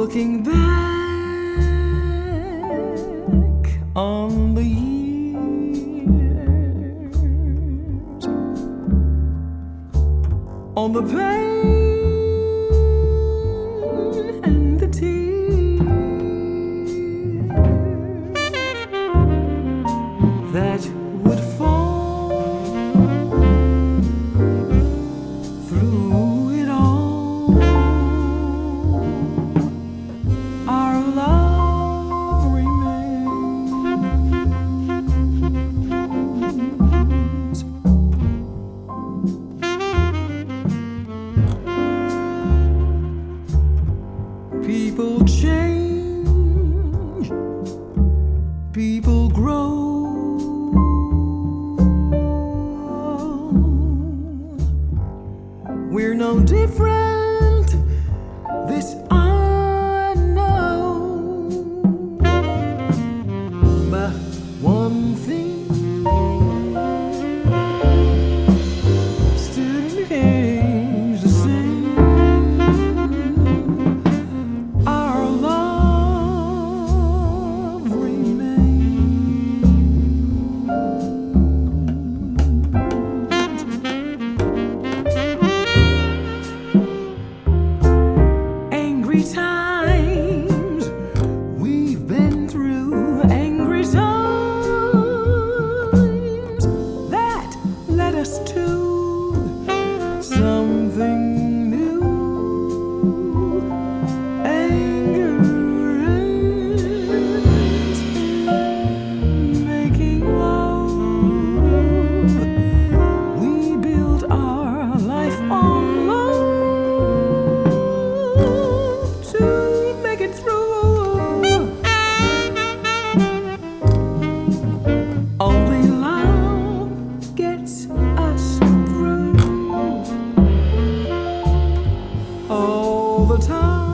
Looking back on the years, on the pain and the tears that would fall through it all, our love remains. People change, people grow. We're no different, this I know. But one thing still remains the same. Our love remains. Angry times we've been through, angry times that led us to something new. Anger is making love. We build our life on love to make it through. Only love gets us through all the time.